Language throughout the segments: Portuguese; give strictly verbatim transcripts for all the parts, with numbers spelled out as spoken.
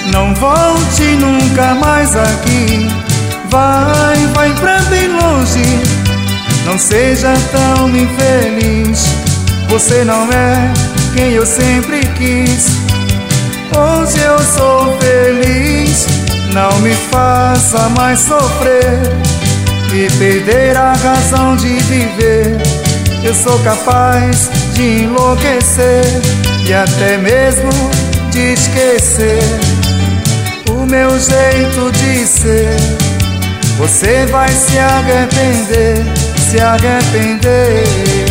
Não volte nunca mais aqui. Vai, vai pra bem longe. Não seja tão infeliz. Você não é quem eu sempre quis. Hoje eu sou feliz. Não me faça mais sofrer e perder a razão de viver. Eu sou capaz de enlouquecer e até mesmo de esquecer o meu jeito de ser. Você vai se arrepender, se arrepender.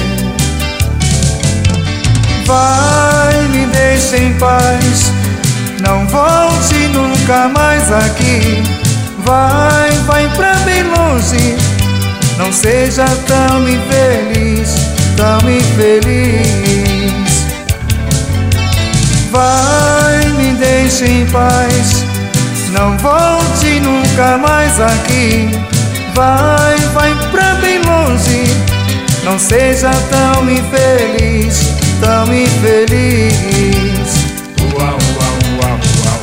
Vai, me deixe em paz. Não volte nunca mais aqui. Vai, vai pra bem longe. Não seja tão infeliz, tão infeliz. Vai, me deixe em paz. Não volte nunca mais aqui. Vai, vai pra bem longe. Não seja tão infeliz, tão infeliz. Uau, uau, uau, uau.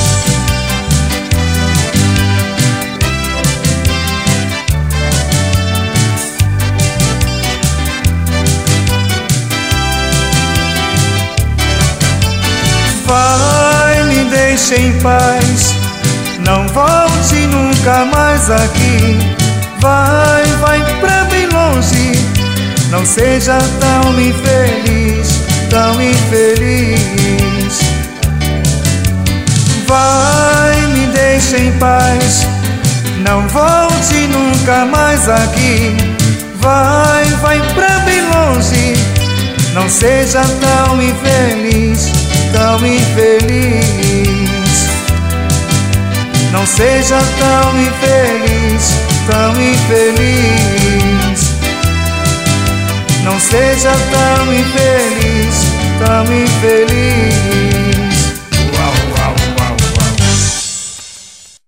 Vai, me deixe em paz. Não volte nunca mais aqui. Vai, vai pra bem longe. Não seja tão infeliz, tão infeliz. Vai, me deixe em paz. Não volte nunca mais aqui. Vai, vai pra bem longe. Não seja tão infeliz, tão infeliz. Não seja tão infeliz, tão infeliz. Não seja tão infeliz, tão infeliz.